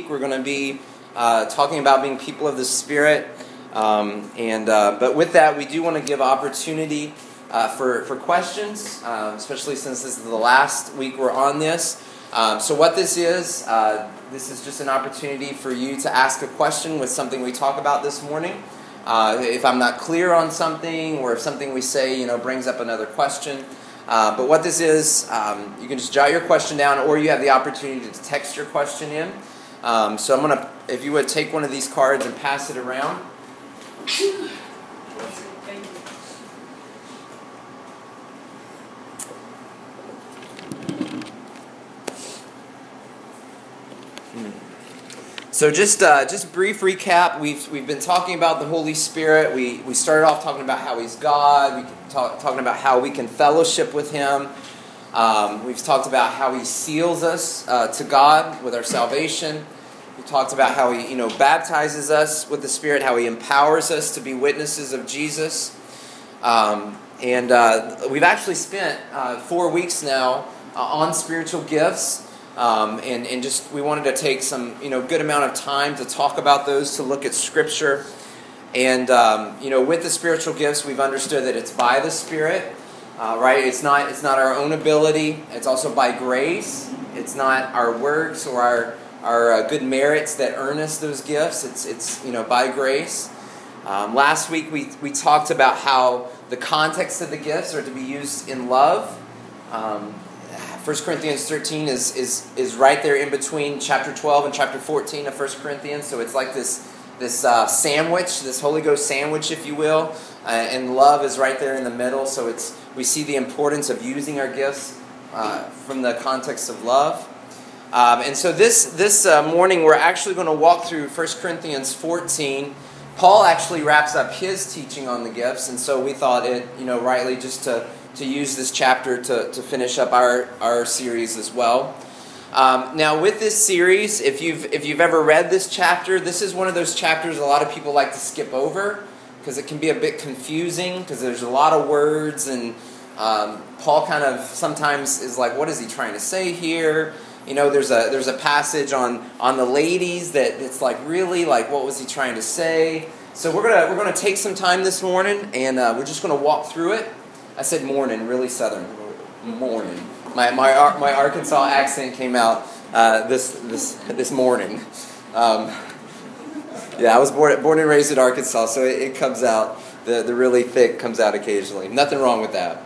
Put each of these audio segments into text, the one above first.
week we're going to be talking about being people of the Spirit. But with that, we do want to give opportunity for questions, especially since this is the last week we're on this. So what this is just an opportunity for you to ask a question with something we talk about this morning. If I'm not clear on something, or if something we say, brings up another question. But what this is, you can just jot your question down, or you have the opportunity to text your question in. So I'm going to, if you would take one of these cards and pass it around. So just brief recap. We've been talking about the Holy Spirit. We started off talking about how He's God. Talking about how we can fellowship with Him. We've talked about how He seals us to God with our salvation. We talked about how He baptizes us with the Spirit, how He empowers us to be witnesses of Jesus. And we've actually spent 4 weeks now on spiritual gifts. And just we wanted to take some good amount of time to talk about those, to look at Scripture. And with the spiritual gifts, we've understood that it's by the Spirit, right? It's not our own ability. It's also by grace. It's not our works or our good merits that earn us those gifts. It's by grace. Last week we talked about how the context of the gifts are to be used in love. 1 Corinthians 13 is right there in between chapter 12 and chapter 14 of 1 Corinthians. So it's like this sandwich, this Holy Ghost sandwich, if you will. And love is right there in the middle. So we see the importance of using our gifts from the context of love. And so this morning we're actually going to walk through 1 Corinthians 14. Paul actually wraps up his teaching on the gifts. And so we thought it rightly just to use this chapter to finish up our series as well. Now with this series, if you've ever read this chapter, this is one of those chapters a lot of people like to skip over because it can be a bit confusing because there's a lot of words, and Paul kind of sometimes is like, what is he trying to say here? There's a passage on the ladies that it's like, really, like, what was he trying to say? So we're gonna take some time this morning, and we're just gonna walk through it. I said morning, really southern. Morning. My Arkansas accent came out this morning. I was born and raised in Arkansas, so it comes out. The really thick comes out occasionally. Nothing wrong with that,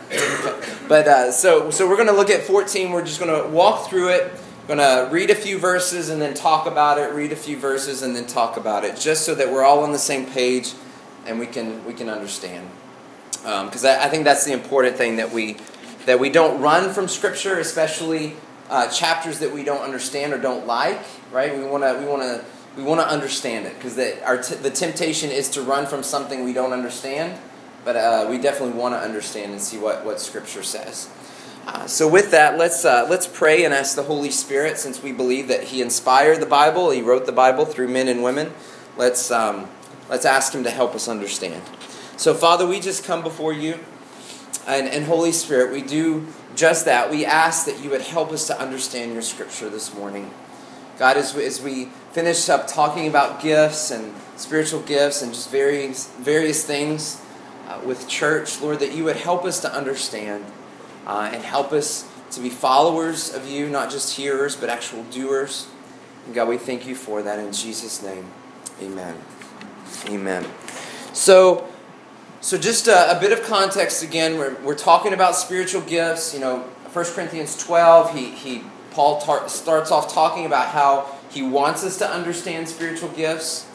but so we're going to look at 14. We're just going to walk through it. Going to read a few verses and then talk about it. Read a few verses and then talk about it, just so that we're all on the same page and we can understand. Because I think that's the important thing, that we don't run from Scripture, especially chapters that we don't understand or don't like. Right? We want to understand it, because the temptation is to run from something we don't understand. But we definitely want to understand and see what Scripture says. So with that, let's pray and ask the Holy Spirit, since we believe that He inspired the Bible, He wrote the Bible through men and women. Let's ask Him to help us understand. So, Father, we just come before You, and Holy Spirit, we do just that. We ask that You would help us to understand Your Scripture this morning. God, as we finish up talking about gifts and spiritual gifts and just various things with church, Lord, that You would help us to understand and help us to be followers of You, not just hearers, but actual doers. And God, we thank You for that in Jesus' name. Amen. Amen. So just a bit of context again. We're talking about spiritual gifts. 1 Corinthians 12, Paul starts off talking about how he wants us to understand spiritual gifts.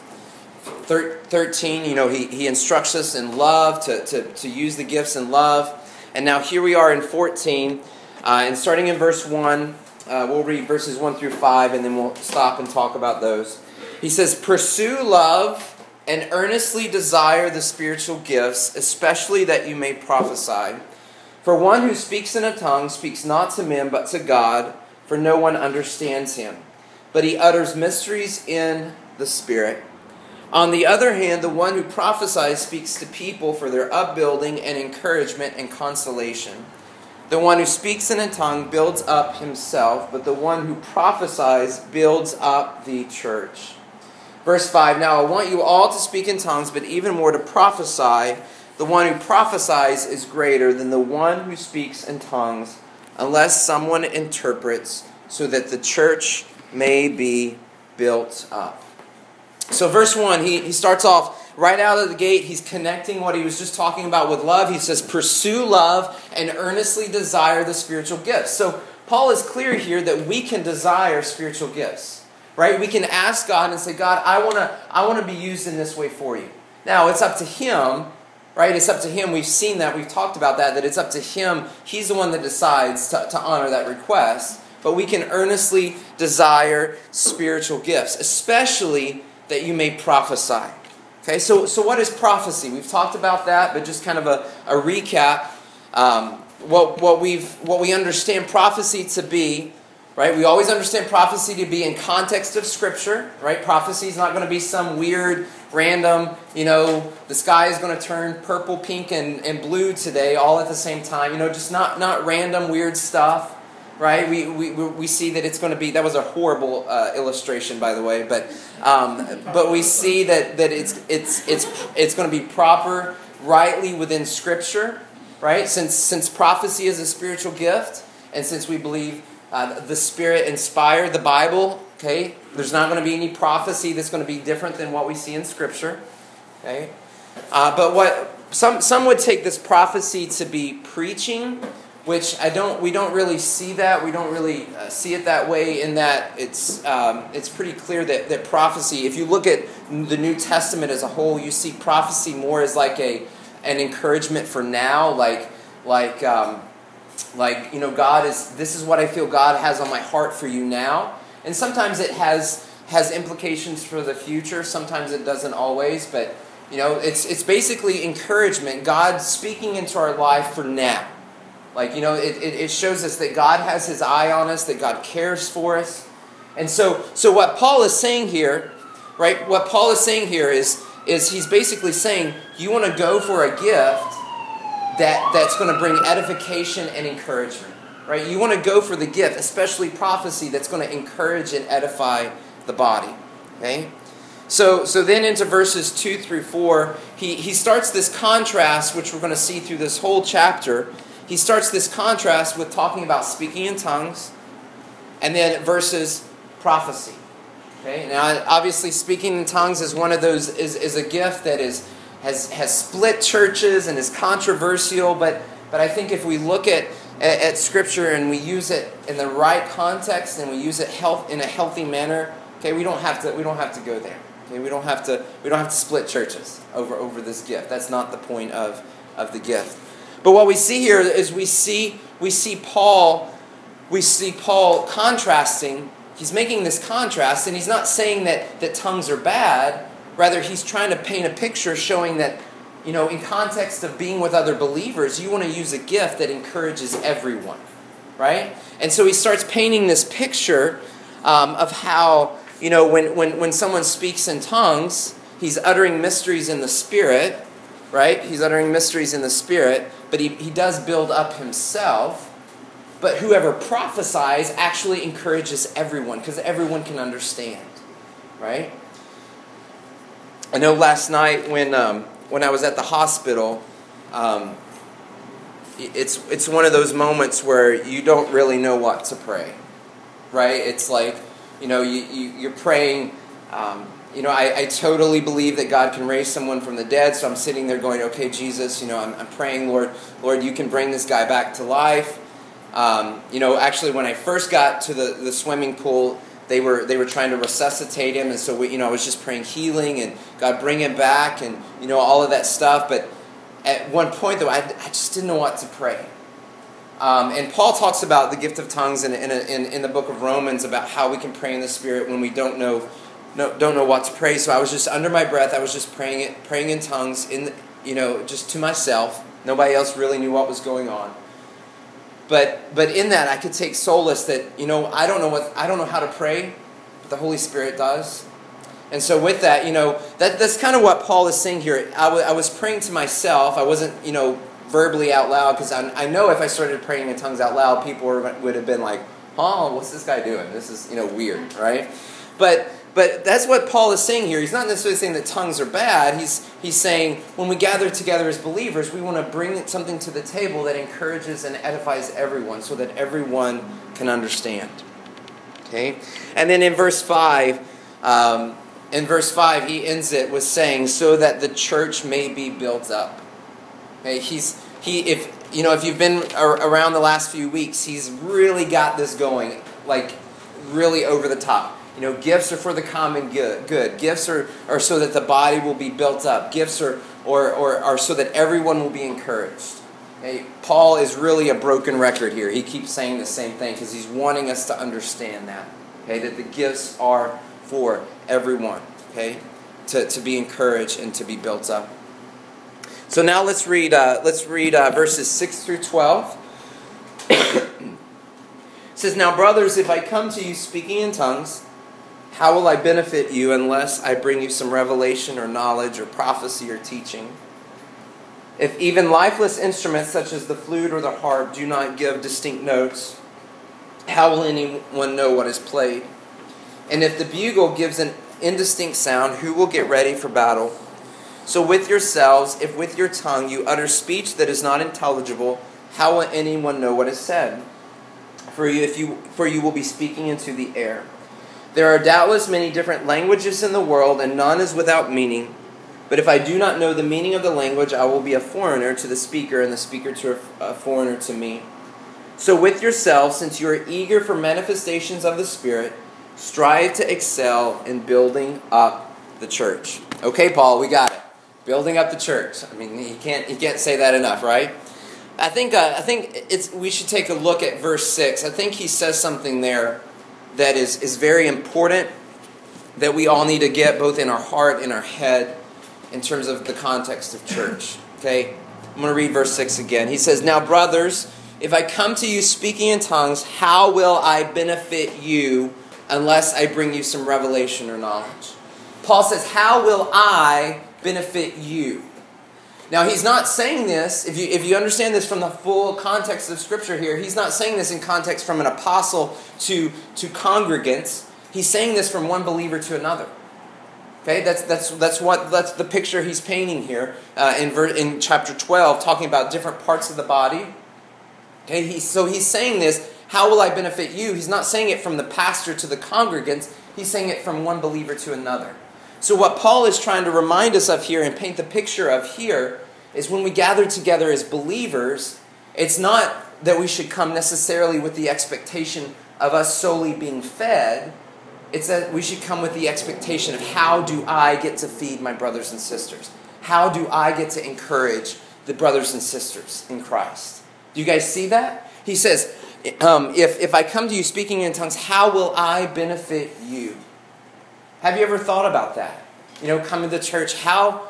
13, he instructs us in love to use the gifts in love. And now here we are in 14, and starting in verse 1, we'll read verses 1 through 5, and then we'll stop and talk about those. He says, "Pursue love and earnestly desire the spiritual gifts, especially that you may prophesy. For one who speaks in a tongue speaks not to men but to God, for no one understands him. But he utters mysteries in the Spirit. On the other hand, the one who prophesies speaks to people for their upbuilding and encouragement and consolation. The one who speaks in a tongue builds up himself, but the one who prophesies builds up the church. Verse 5, now I want you all to speak in tongues, but even more to prophesy. The one who prophesies is greater than the one who speaks in tongues, unless someone interprets, so that the church may be built up. So verse 1, he starts off right out of the gate. He's connecting what he was just talking about with love. He says, pursue love and earnestly desire the spiritual gifts. So Paul is clear here that we can desire spiritual gifts, right? We can ask God and say, God, I want to be used in this way for you. Now, it's up to him, right? It's up to him. We've seen that. We've talked about that it's up to him. He's the one that decides to honor that request. But we can earnestly desire spiritual gifts, especially that you may prophesy. Okay, so what is prophecy? We've talked about that, but just kind of a recap. What we understand prophecy to be, right? We always understand prophecy to be in context of Scripture, right? Prophecy is not going to be some weird, random, the sky is going to turn purple, pink, and blue today all at the same time. Just not random, weird stuff. Right, we see that it's going to be. That was a horrible illustration, by the way, but we see that it's going to be proper, rightly within Scripture, right? Since prophecy is a spiritual gift, and since we believe the Spirit inspired the Bible, okay, there's not going to be any prophecy that's going to be different than what we see in Scripture, okay. But what some would take this prophecy to be preaching, which we don't really see that. We don't really see it that way, in that it's pretty clear that prophecy, if you look at the New Testament as a whole, you see prophecy more as like an encouragement for now, like God is, this is what I feel God has on my heart for you now. And sometimes it has implications for the future. Sometimes it doesn't always, but it's basically encouragement. God speaking into our life for now. It shows us that God has His eye on us, that God cares for us. And so what Paul is saying here, right? What Paul is saying here is he's basically saying, you want to go for a gift that's going to bring edification and encouragement, right? You want to go for the gift, especially prophecy, that's going to encourage and edify the body, okay? So then into verses 2 through 4, he starts this contrast, which we're going to see through this whole chapter. He starts this contrast with talking about speaking in tongues, and then versus prophecy. Okay, now obviously speaking in tongues is one of those is a gift that has split churches and is controversial. But I think if we look at Scripture and we use it in the right context and we use it in a healthy manner, okay, we don't have to go there. Okay, we don't have to split churches over this gift. That's not the point of the gift. But what we see here is we see Paul contrasting. He's making this contrast, and he's not saying that tongues are bad. Rather, he's trying to paint a picture showing that, in context of being with other believers, you want to use a gift that encourages everyone, right? And so he starts painting this picture of how, when someone speaks in tongues, he's uttering mysteries in the Spirit, right? He's uttering mysteries in the Spirit, but he does build up himself. But whoever prophesies actually encourages everyone, because everyone can understand, right? I know last night when I was at the hospital, it's one of those moments where you don't really know what to pray, right? It's like, you're praying. I totally believe that God can raise someone from the dead, so I'm sitting there going, okay, Jesus, I'm praying, Lord, you can bring this guy back to life. Actually, when I first got to the swimming pool, they were trying to resuscitate him, and so I was just praying healing and God bring him back, and all of that stuff. But at one point, though, I just didn't know what to pray. And Paul talks about the gift of tongues in the book of Romans, about how we can pray in the Spirit when we don't know what to pray. So I was just under my breath. I was just praying in tongues, just to myself. Nobody else really knew what was going on. But in that, I could take solace that I don't know how to pray, but the Holy Spirit does. And so with that, that's kind of what Paul is saying here. I was praying to myself. I wasn't verbally out loud, because I know if I started praying in tongues out loud, people would have been like, oh, what's this guy doing? This is, weird, right? But that's what Paul is saying here. He's not necessarily saying that tongues are bad. He's saying when we gather together as believers, we want to bring something to the table that encourages and edifies everyone so that everyone can understand. Okay? And then in verse 5, he ends it with saying, so that the church may be built up. Okay? If you've been around the last few weeks, he's really got this going, like really over the top. Gifts are for the common good. Gifts are so that the body will be built up. Gifts are so that everyone will be encouraged. Okay? Paul is really a broken record here. He keeps saying the same thing because he's wanting us to understand that. Okay? That the gifts are for everyone. Okay? To be encouraged and to be built up. So now let's read verses 6 through 12. It says, now brothers, if I come to you speaking in tongues, how will I benefit you unless I bring you some revelation or knowledge or prophecy or teaching? If even lifeless instruments such as the flute or the harp do not give distinct notes, how will anyone know what is played? And if the bugle gives an indistinct sound, who will get ready for battle? So with yourselves, if with your tongue you utter speech that is not intelligible, how will anyone know what is said? For you will be speaking into the air. There are doubtless many different languages in the world, and none is without meaning. But if I do not know the meaning of the language, I will be a foreigner to the speaker, and the speaker to a foreigner to me. So with yourselves, since you are eager for manifestations of the Spirit, strive to excel in building up the church. Okay, Paul, we got it. Building up the church. I mean, you can't say that enough, right? I think we should take a look at verse 6. I think he says something there that is very important, that we all need to get both in our heart and our head in terms of the context of church. Okay? I'm going to read verse 6 again. He says, now brothers, if I come to you speaking in tongues, how will I benefit you unless I bring you some revelation or knowledge? Paul says, how will I benefit you? Now, he's not saying this, if you understand this from the full context of Scripture here, he's not saying this in context from an apostle to congregants. He's saying this from one believer to another. Okay, that's the picture he's painting here in chapter 12, talking about different parts of the body. Okay, so he's saying this, how will I benefit you? He's not saying it from the pastor to the congregants. He's saying it from one believer to another. So what Paul is trying to remind us of here and paint the picture of here is when we gather together as believers, it's not that we should come necessarily with the expectation of us solely being fed. It's that we should come with the expectation of how do I get to feed my brothers and sisters? How do I get to encourage the brothers and sisters in Christ? Do you guys see that? He says, if I come to you speaking in tongues, how will I benefit you? Have you ever thought about that? Coming to church, how,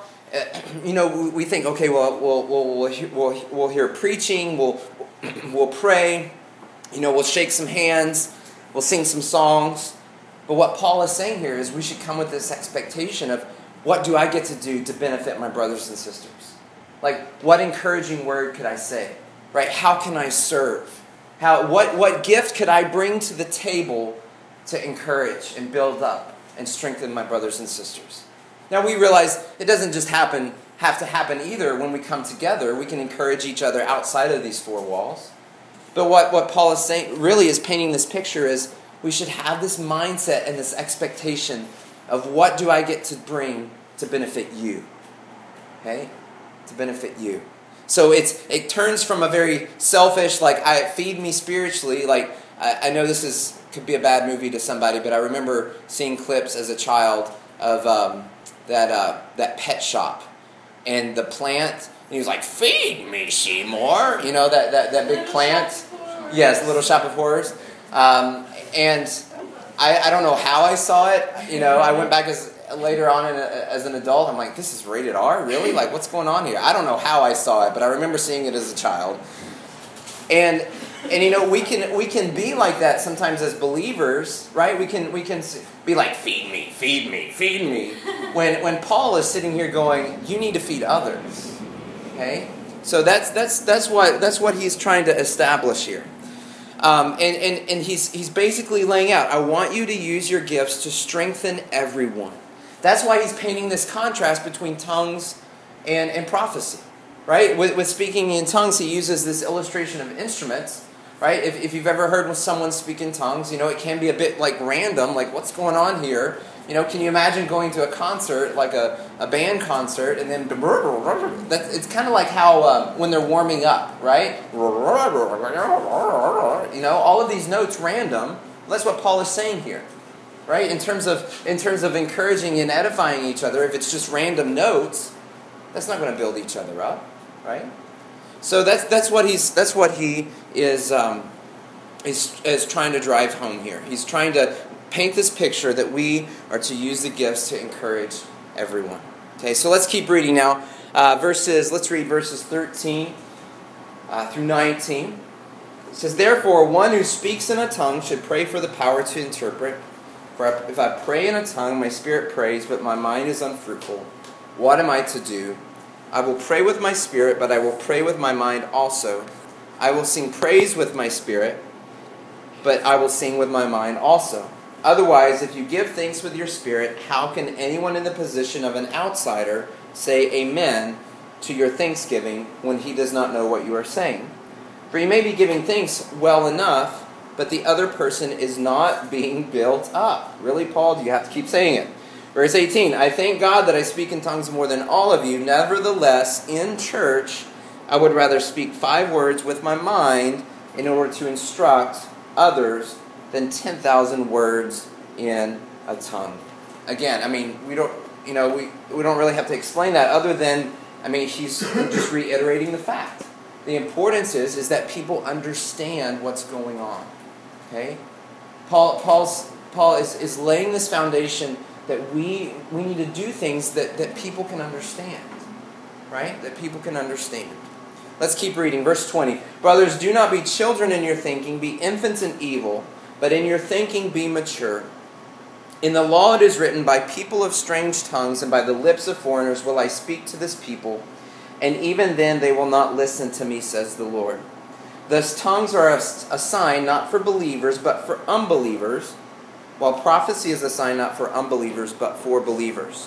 we think, okay, well, we'll hear preaching, we'll pray, we'll shake some hands, we'll sing some songs. But what Paul is saying here is we should come with this expectation of what do I get to do to benefit my brothers and sisters? Like, what encouraging word could I say? Right? How can I serve? What gift could I bring to the table to encourage and build up and strengthen my brothers and sisters? Now we realize it doesn't just have to happen either when we come together. We can encourage each other outside of these four walls. But what Paul is saying really is painting this picture is we should have this mindset and this expectation of what do I get to bring to benefit you? Okay? To benefit you. So it turns from a very selfish, feed me spiritually, I know this could be a bad movie to somebody, but I remember seeing clips as a child of that pet shop. And the plant, and he was like, feed me, Seymour. That big plant. Yes, Little Shop of Horrors. And I don't know how I saw it. I went back later on as an adult. I'm like, this is rated R? Really? What's going on here? I don't know how I saw it, but I remember seeing it as a child. And we can be like that sometimes as believers, right? We can be like, feed me, feed me, feed me. When Paul is sitting here going, you need to feed others. Okay? So that's what he's trying to establish here. And he's basically laying out, I want you to use your gifts to strengthen everyone. That's why he's painting this contrast between tongues and prophecy. Right? With speaking in tongues, he uses this illustration of instruments. Right? If you've ever heard someone speak in tongues, it can be a bit like random, like what's going on here? Can you imagine going to a concert, like a band concert, and then it's kind of like how when they're warming up, right? All of these notes random. That's what Paul is saying here, right? In terms of encouraging and edifying each other, if it's just random notes, that's not going to build each other up, right? So that's what he is trying to drive home here. He's trying to paint this picture that we are to use the gifts to encourage everyone. Okay, so let's keep reading now. Let's read verses 13 through 19. It says, "Therefore, one who speaks in a tongue should pray for the power to interpret. For if I pray in a tongue, my spirit prays, but my mind is unfruitful. What am I to do? I will pray with my spirit, but I will pray with my mind also. I will sing praise with my spirit, but I will sing with my mind also. Otherwise, if you give thanks with your spirit, how can anyone in the position of an outsider say amen to your thanksgiving when he does not know what you are saying? For you may be giving thanks well enough, but the other person is not being built up." Really, Paul? Do you have to keep saying it? Verse 18, "I thank God that I speak in tongues more than all of you. Nevertheless, in church, I would rather speak 5 words with my mind in order to instruct others than 10,000 words in a tongue." Again, we don't really have to explain that other than, he's just reiterating the fact. The importance is that people understand what's going on. Okay? Paul is laying this foundation that we need to do things that people can understand. Right? That people can understand. Let's keep reading. Verse 20. "Brothers, do not be children in your thinking, be infants in evil, but in your thinking be mature. In the law it is written, by people of strange tongues and by the lips of foreigners will I speak to this people, and even then they will not listen to me, says the Lord. Thus tongues are a sign not for believers but for unbelievers, while prophecy is a sign not for unbelievers but for believers.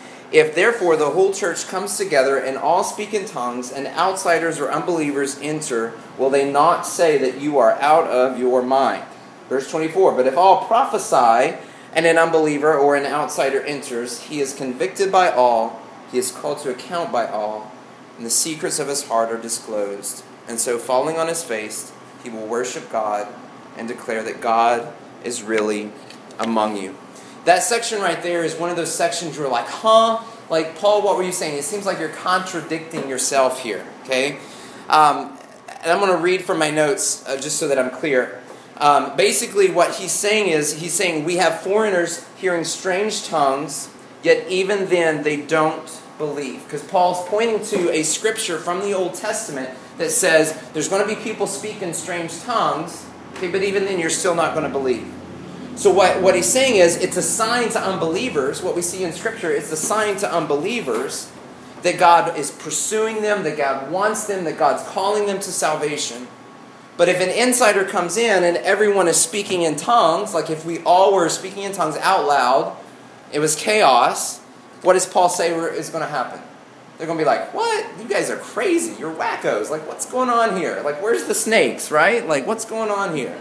If therefore the whole church comes together and all speak in tongues, and outsiders or unbelievers enter, will they not say that you are out of your mind?" Verse 24, "But if all prophesy, and an unbeliever or an outsider enters, he is convicted by all, he is called to account by all, and the secrets of his heart are disclosed. And so falling on his face, he will worship God and declare that God is really among you." That section right there is one of those sections where you're like, Like, Paul, what were you saying? It seems like you're contradicting yourself here, okay? And I'm going to read from my notes just so that I'm clear. Basically, what he's saying we have foreigners hearing strange tongues, yet even then they don't believe. Because Paul's pointing to a scripture from the Old Testament that says there's going to be people speaking strange tongues, okay, but even then you're still not going to believe. So what he's saying is it's a sign to unbelievers. What we see in Scripture is a sign to unbelievers that God is pursuing them, that God wants them, that God's calling them to salvation. But if an insider comes in and everyone is speaking in tongues, like if we all were speaking in tongues out loud, it was chaos, what does Paul say is going to happen? They're going to be like, what? You guys are crazy. You're wackos. Like, what's going on here? Like, where's the snakes, right? Like, what's going on here?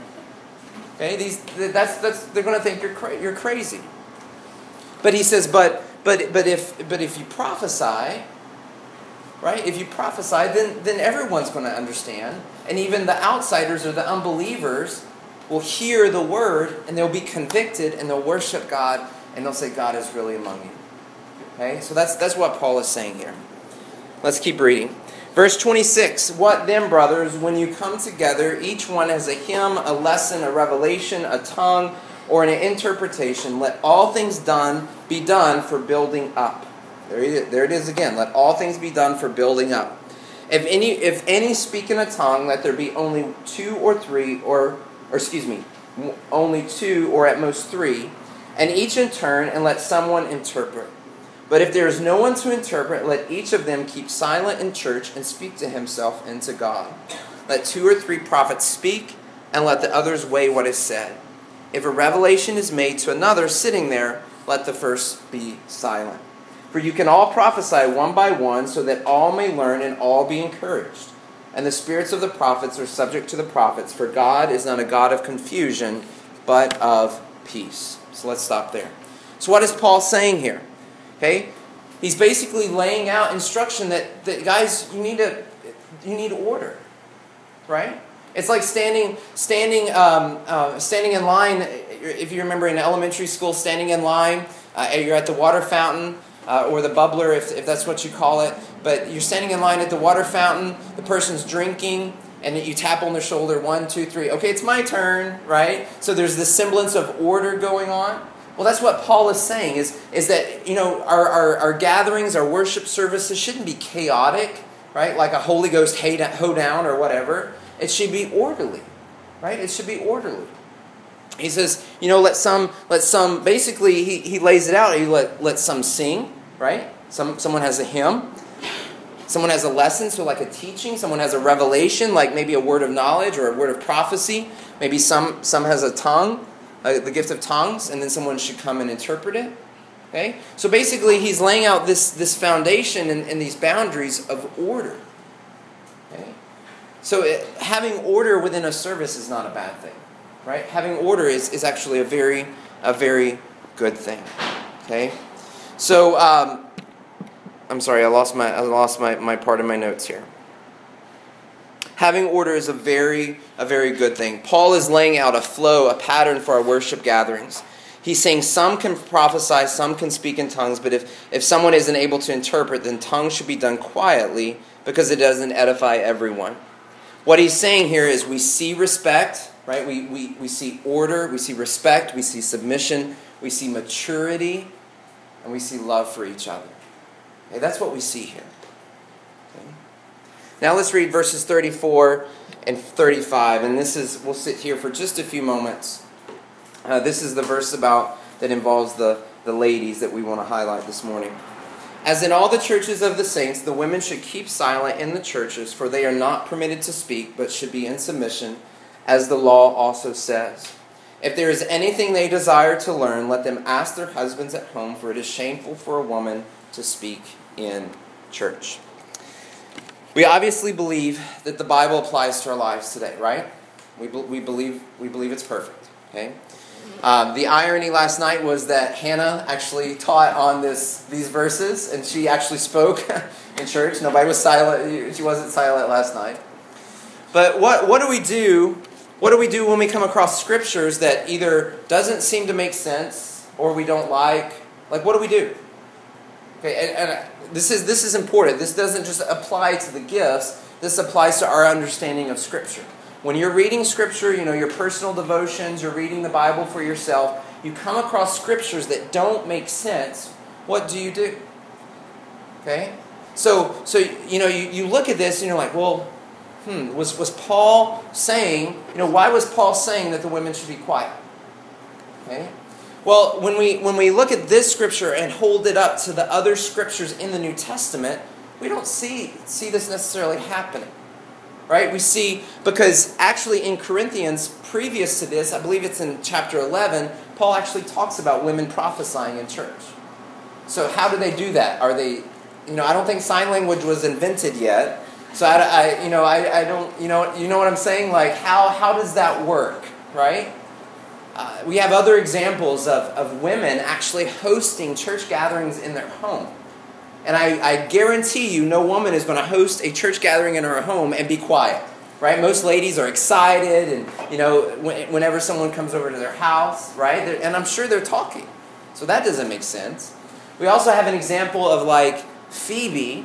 Okay, they're going to think you're crazy. But he says, but if you prophesy, right? If you prophesy, then everyone's going to understand, and even the outsiders or the unbelievers will hear the word and they'll be convicted and they'll worship God and they'll say God is really among you. Okay, so that's what Paul is saying here. Let's keep reading. Verse 26, "What then, brothers, when you come together, each one has a hymn, a lesson, a revelation, a tongue, or an interpretation, let all things be done for building up." There it is again. Let all things be done for building up. If any speak in a tongue, let there be only two or at most three, and each in turn, and let someone interpret. But if there is no one to interpret, let each of them keep silent in church and speak to himself and to God. Let 2 or 3 prophets speak, and let the others weigh what is said. If a revelation is made to another sitting there, let the first be silent. For you can all prophesy one by one, so that all may learn and all be encouraged. And the spirits of the prophets are subject to the prophets, for God is not a God of confusion, but of peace. So let's stop there. So what is Paul saying here? Okay, he's basically laying out instruction that guys, you need order, right? It's like standing in line. If you remember in elementary school, standing in line, you're at the water fountain or the bubbler, if that's what you call it. But you're standing in line at the water fountain. The person's drinking, and you tap on their shoulder. 1, 2, 3. Okay, it's my turn, right? So there's this semblance of order going on. Well, that's what Paul is saying, is that, our gatherings, our worship services shouldn't be chaotic, right? Like a Holy Ghost hoedown or whatever. It should be orderly, right? It should be orderly. He says, let some, basically he lays it out. He let some sing, right? Someone has a hymn. Someone has a lesson, so like a teaching. Someone has a revelation, like maybe a word of knowledge or a word of prophecy. Maybe some has a tongue, the gift of tongues, and then someone should come and interpret it. Okay? So basically he's laying out this foundation and these boundaries of order. Okay? So having order within a service is not a bad thing. Right? Having order is actually a very good thing. Okay? So I'm sorry, I lost my part of my notes here. Having order is a very good thing. Paul is laying out a flow, a pattern for our worship gatherings. He's saying some can prophesy, some can speak in tongues, but if someone isn't able to interpret, then tongues should be done quietly because it doesn't edify everyone. What he's saying here is we see respect, right? We see order, we see respect, we see submission, we see maturity, and we see love for each other. Okay, that's what we see here. Okay. Now let's read verses 34 and 35, and we'll sit here for just a few moments. This is the verse that involves the ladies that we want to highlight this morning. As in all the churches of the saints, the women should keep silent in the churches, for they are not permitted to speak, but should be in submission, as the law also says. If there is anything they desire to learn, let them ask their husbands at home, for it is shameful for a woman to speak in church. We obviously believe that the Bible applies to our lives today, right? We believe it's perfect. Okay. The irony last night was that Hannah actually taught on these verses, and she actually spoke in church. Nobody was silent. She wasn't silent last night. But what do we do? What do we do when we come across scriptures that either doesn't seem to make sense or we don't like? Like, what do we do? Okay, and this is important. This doesn't just apply to the gifts. This applies to our understanding of Scripture. When you're reading Scripture, your personal devotions, you're reading the Bible for yourself, you come across scriptures that don't make sense, what do you do? Okay? So you look at this and you're like, well, was Paul saying, why was Paul saying that the women should be quiet? Okay? Well, when we look at this scripture and hold it up to the other scriptures in the New Testament, we don't see this necessarily happening. Right? We see, because actually in Corinthians, previous to this, I believe it's in chapter 11, Paul actually talks about women prophesying in church. So how do they do that? Are they, I don't think sign language was invented yet. So I don't, you know what I'm saying? Like, how does that work? Right? We have other examples of women actually hosting church gatherings in their home. And I guarantee you, no woman is going to host a church gathering in her home and be quiet, right? Most ladies are excited, and whenever someone comes over to their house, right? And I'm sure they're talking, so that doesn't make sense. We also have an example of like Phoebe.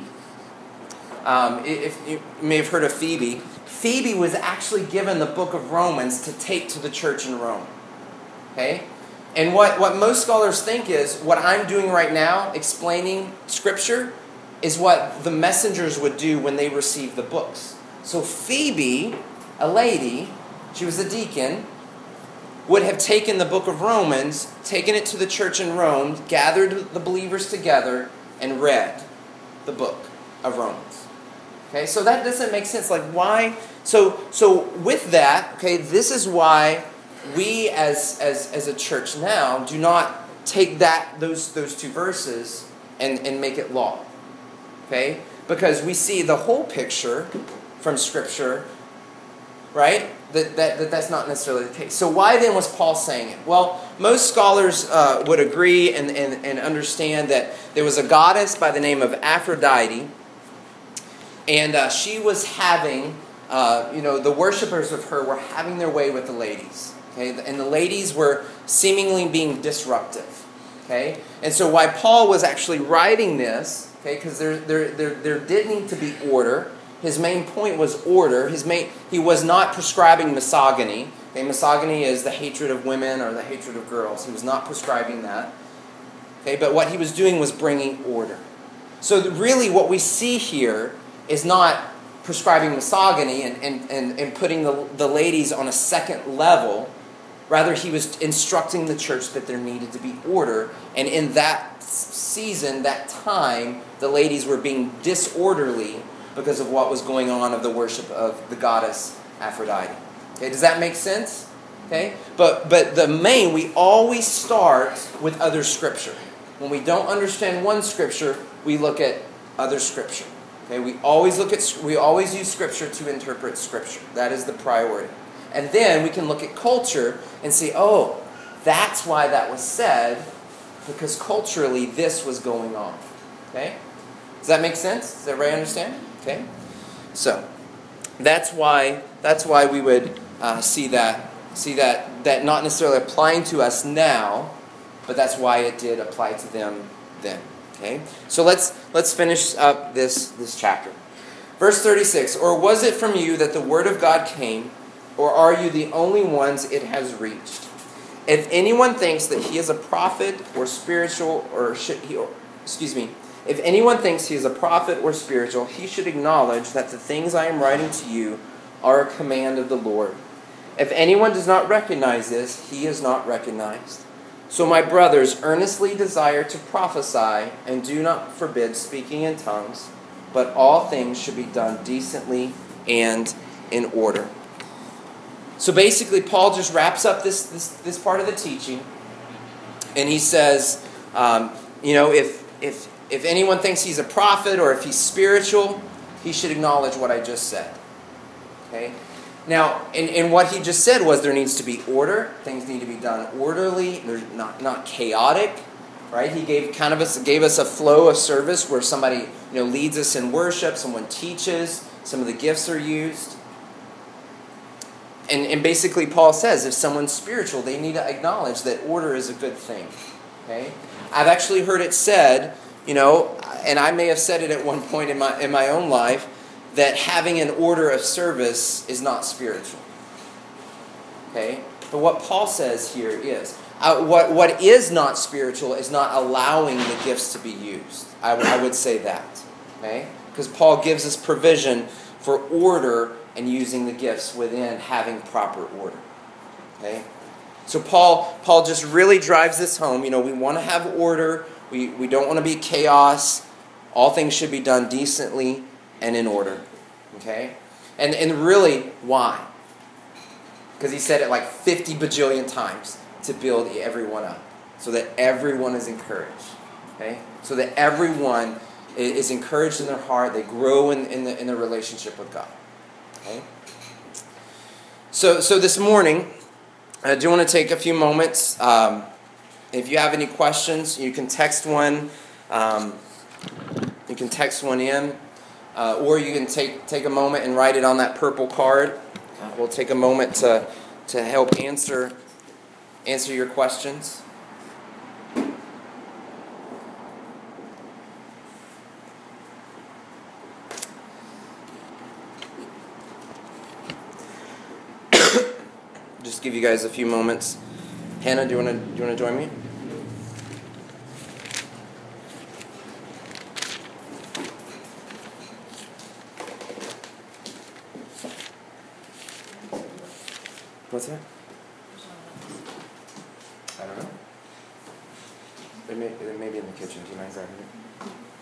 If you may have heard of Phoebe, Phoebe was actually given the book of Romans to take to the church in Rome. Okay. And what most scholars think is, what I'm doing right now, explaining Scripture, is what the messengers would do when they received the books. So Phoebe, a lady, she was a deacon, would have taken the book of Romans, taken it to the church in Rome, gathered the believers together, and read the book of Romans. Okay, so that doesn't make sense. Like, why? So with that, okay, this is why we as a church now do not take those two verses and make it law. Okay? Because we see the whole picture from Scripture, right? That's not necessarily the case. So why then was Paul saying it? Well, most scholars would agree and understand that there was a goddess by the name of Aphrodite, and she was having, the worshipers of her were having their way with the ladies. Okay? And the ladies were seemingly being disruptive. Okay? And so why Paul was actually writing this, okay, because there did need to be order. His main point was order. He was not prescribing misogyny. Okay? Misogyny is the hatred of women or the hatred of girls. He was not prescribing that. Okay? But what he was doing was bringing order. So really what we see here is not prescribing misogyny and putting the ladies on a second level. Rather, he was instructing the church that there needed to be order. And in that season, that time, the ladies were being disorderly because of what was going on of the worship of the goddess Aphrodite. Okay, does that make sense? Okay, but we always start with other scripture. When we don't understand one scripture, we look at other scripture. Okay, we always use scripture to interpret scripture. That is the priority. And then we can look at culture and see, oh, that's why that was said, because culturally this was going on. Okay? Does that make sense? Does everybody understand? Okay? So, that's why we would see that not necessarily applying to us now, but that's why it did apply to them then. Okay? So let's finish up this chapter. Verse 36, or was it from you that the word of God came, or are you the only ones it has reached? If anyone thinks that he is a prophet or spiritual, if anyone thinks he is a prophet or spiritual, he should acknowledge that the things I am writing to you are a command of the Lord. If anyone does not recognize this, he is not recognized. So my brothers, earnestly desire to prophesy, and do not forbid speaking in tongues, but all things should be done decently and in order. So basically, Paul just wraps up this part of the teaching, and he says, if anyone thinks he's a prophet or if he's spiritual, he should acknowledge what I just said. Okay? Now, and what he just said was there needs to be order. Things need to be done orderly. They're not chaotic, right? He gave us a flow of service where somebody leads us in worship, someone teaches, some of the gifts are used. And basically Paul says if someone's spiritual, they need to acknowledge that order is a good thing. Okay? I've actually heard it said, and I may have said it at one point in my own life, that having an order of service is not spiritual. Okay? But what Paul says here is, what is not spiritual is not allowing the gifts to be used. I would say that. Okay? Because Paul gives us provision for order and using the gifts within having proper order. Okay? So Paul just really drives this home. We want to have order. We don't want to be chaos. All things should be done decently and in order. Okay? And really, why? Because he said it like 50 bajillion times to build everyone up. So that everyone is encouraged. Okay? So that everyone is encouraged in their heart. They grow in the relationship with God. Okay? So this morning, I do want to take a few moments. If you have any questions, you can text one. You can text one in, or you can take a moment and write it on that purple card. We'll take a moment to help answer your questions. Just give you guys a few moments. Hannah, do you want to join me? What's that? I don't know. They may be in the kitchen. Do you mind grabbing it?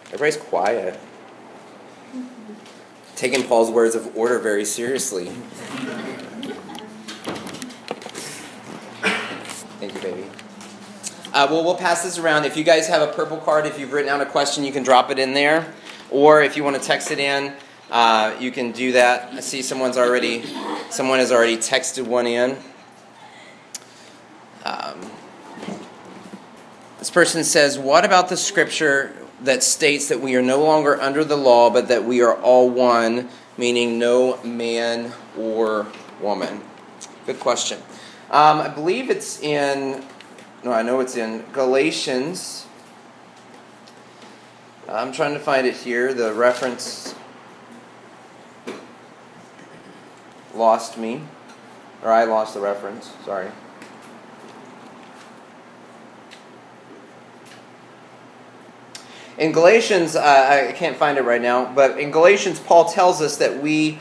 Everybody's quiet. Taking Paul's words of order very seriously. Thank you, baby. We'll pass this around. If you guys have a purple card, if you've written out a question, you can drop it in there. Or if you want to text it in, you can do that. I see someone has already texted one in. This person says, what about the scripture that states that we are no longer under the law, but that we are all one, meaning no man or woman? Good question. I believe it's in Galatians. I'm trying to find it here. The reference lost me. Or I lost the reference. Sorry. In Galatians, I can't find it right now, but in Galatians, Paul tells us that we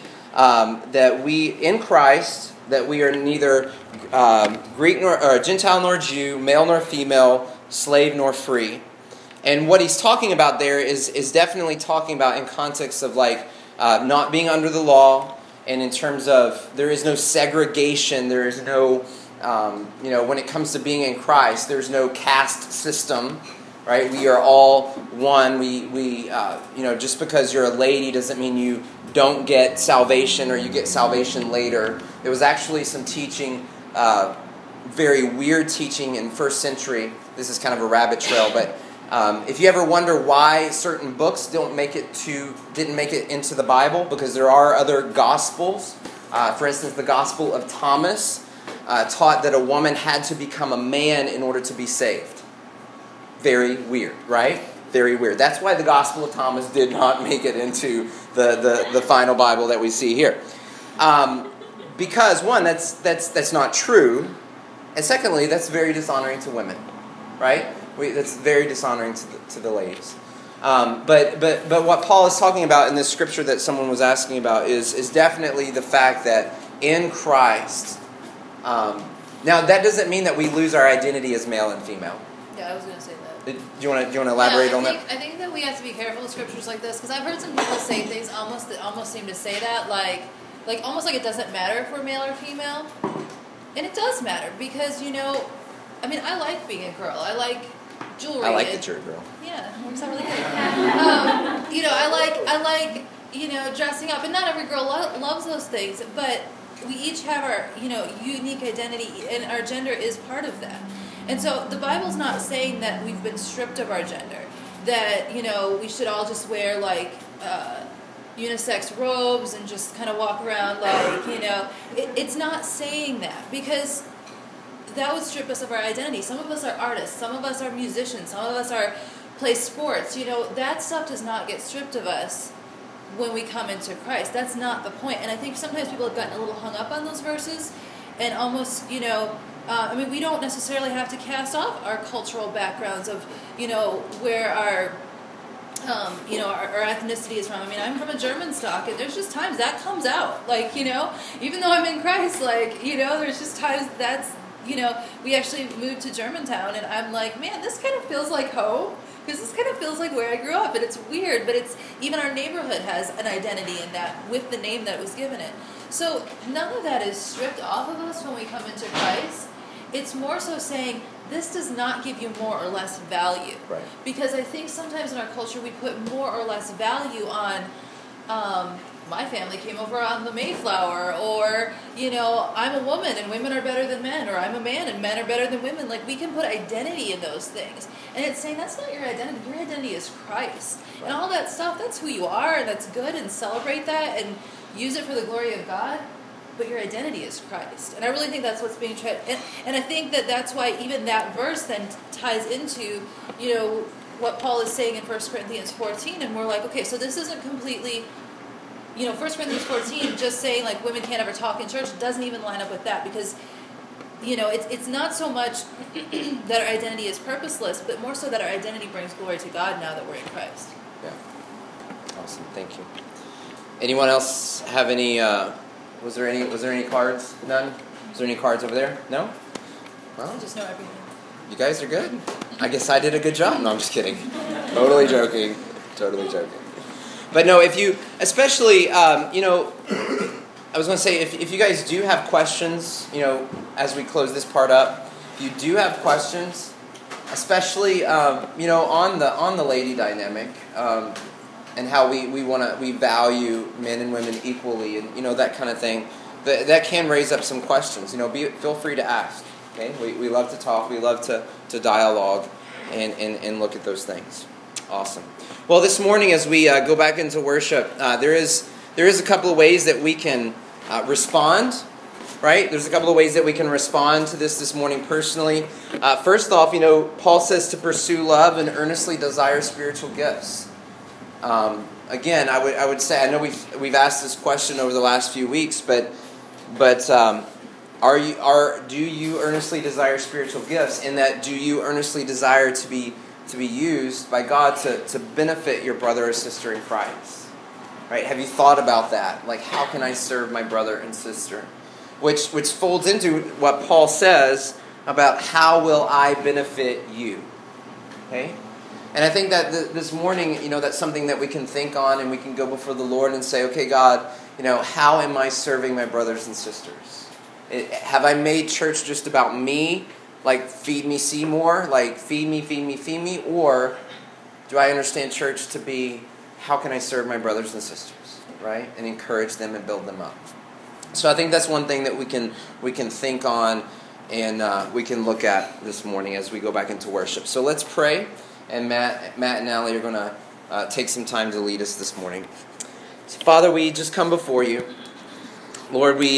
in Christ, that we are neither Greek nor Gentile nor Jew, male nor female, slave nor free. And what he's talking about there is definitely talking about in context of not being under the law, and in terms of there is no segregation, there is no when it comes to being in Christ, there's no caste system. Right, we are all one. We just because you're a lady doesn't mean you don't get salvation or you get salvation later. There was actually some teaching, very weird teaching in first century. This is kind of a rabbit trail, but if you ever wonder why certain books didn't make it into the Bible, because there are other gospels. For instance, the Gospel of Thomas taught that a woman had to become a man in order to be saved. Very weird, right? Very weird. That's why the Gospel of Thomas did not make it into the final Bible that we see here. Because one, that's not true, and secondly, that's very dishonoring to women, right? That's very dishonoring to the ladies. But what Paul is talking about in this scripture that someone was asking about is definitely the fact that in Christ. Now that doesn't mean that we lose our identity as male and female. Yeah, I was going to say that. Do you want to elaborate on that? I think that we have to be careful with scriptures like this, because I've heard some people say things that almost seem to say that, like almost like it doesn't matter if we're male or female, and it does matter, because I like being a girl. I like jewelry. I like that you're a girl. Yeah, it works out really good. I like dressing up, and not every girl loves those things, but we each have our unique identity, and our gender is part of that. And so the Bible's not saying that we've been stripped of our gender, that, we should all just wear, unisex robes and just kind of walk around it's not saying that, because that would strip us of our identity. Some of us are artists, some of us are musicians, some of us play sports. That stuff does not get stripped of us when we come into Christ. That's not the point. And I think sometimes people have gotten a little hung up on those verses and almost, we don't necessarily have to cast off our cultural backgrounds of, where our ethnicity is from. I'm from a German stock, and there's just times that comes out. Even though I'm in Christ, there's just times that's, we actually moved to Germantown, and I'm like, man, this kind of feels like home, because this kind of feels like where I grew up, and it's weird, but it's, even our neighborhood has an identity in that, with the name that was given it. So none of that is stripped off of us when we come into Christ. It's more so saying, this does not give you more or less value. Right. Because I think sometimes in our culture we put more or less value on, my family came over on the Mayflower, or, I'm a woman and women are better than men, or I'm a man and men are better than women. We can put identity in those things. And it's saying that's not your identity. Your identity is Christ. Right. And all that stuff, that's who you are, and that's good, and celebrate that, and use it for the glory of God. But your identity is Christ. And I really think that's what's being tried. And I think that's why even that verse then ties into, what Paul is saying in 1 Corinthians 14. And we're like, okay, so this isn't completely, 1 Corinthians 14, just saying women can't ever talk in church, doesn't even line up with that, because, it's not so much that our identity is purposeless, but more so that our identity brings glory to God now that we're in Christ. Yeah. Awesome. Thank you. Anyone else have any... Was there any cards? None? Was there any cards over there? No? Well, I just know everything. You guys are good. I guess I did a good job. No, I'm just kidding. Totally joking. Totally joking. But no, if you, especially, I was going to say, if you guys do have questions, as we close this part up, if you do have questions, especially, on the lady dynamic, and how we value men and women equally, and that kind of thing, that can raise up some questions. Feel free to ask. Okay, we love to talk. We love to dialogue and look at those things. Awesome. Well, this morning as we go back into worship, there is a couple of ways that we can respond. Right? There's a couple of ways that we can respond to this morning personally. First off, Paul says to pursue love and earnestly desire spiritual gifts. Again, I would say, I know we've asked this question over the last few weeks, but do you earnestly desire spiritual gifts? In that, do you earnestly desire to be used by God to benefit your brother or sister in Christ? Right? Have you thought about that? Like, how can I serve my brother and sister? Which folds into what Paul says about how will I benefit you. Okay? And I think that this morning, that's something that we can think on, and we can go before the Lord and say, okay, God, how am I serving my brothers and sisters? Have I made church just about me, like feed me, see more, like feed me, or do I understand church to be, how can I serve my brothers and sisters, right? And encourage them and build them up. So I think that's one thing that we can think on and we can look at this morning as we go back into worship. So let's pray, and Matt and Allie are going to take some time to lead us this morning. So Father, we just come before you. Lord, we